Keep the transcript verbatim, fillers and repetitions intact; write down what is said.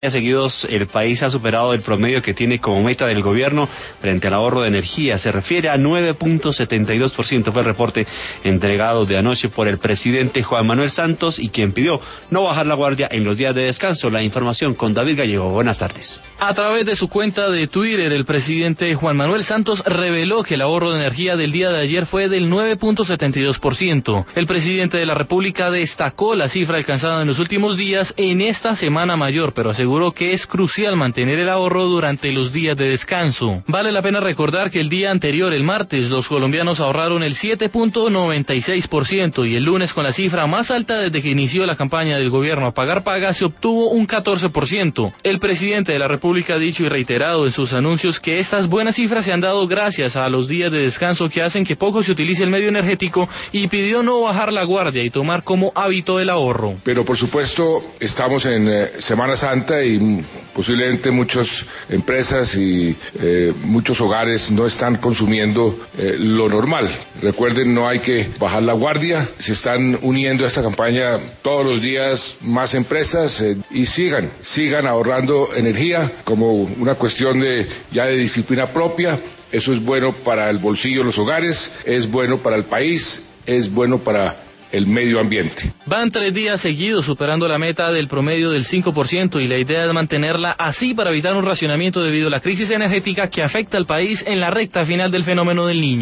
Seguidos, el país ha superado el promedio que tiene como meta del gobierno frente al ahorro de energía. Se refiere a nueve punto setenta y dos por ciento. Fue el reporte entregado de anoche por el presidente Juan Manuel Santos y quien pidió no bajar la guardia en los días de descanso. La información con David Gallego. Buenas tardes. A través de su cuenta de Twitter, el presidente Juan Manuel Santos reveló que el ahorro de energía del día de ayer fue del nueve punto setenta y dos por ciento. El presidente de la República destacó la cifra alcanzada en los últimos días en esta semana mayor, pero aseguró que es crucial mantener el ahorro durante los días de descanso. Vale la pena recordar que el día anterior, el martes, los colombianos ahorraron el siete punto noventa y seis por ciento y el lunes, con la cifra más alta desde que inició la campaña del gobierno a pagar paga, se obtuvo un catorce por ciento. El presidente de la República ha dicho y reiterado en sus anuncios que estas buenas cifras se han dado gracias a los días de descanso que hacen que poco se utilice el medio energético y pidió no bajar la guardia y tomar como hábito el ahorro. Pero por supuesto estamos en eh, Semana Santa y posiblemente muchas empresas y eh, muchos hogares no están consumiendo eh, lo normal. Recuerden, no hay que bajar la guardia. Se están uniendo a esta campaña todos los días más empresas eh, y sigan, sigan ahorrando energía como una cuestión de ya de disciplina propia. Eso es bueno para el bolsillo de los hogares, es bueno para el país, es bueno para el medio ambiente. Van tres días seguidos superando la meta del promedio del cinco por ciento y la idea es mantenerla así para evitar un racionamiento debido a la crisis energética que afecta al país en la recta final del fenómeno del Niño.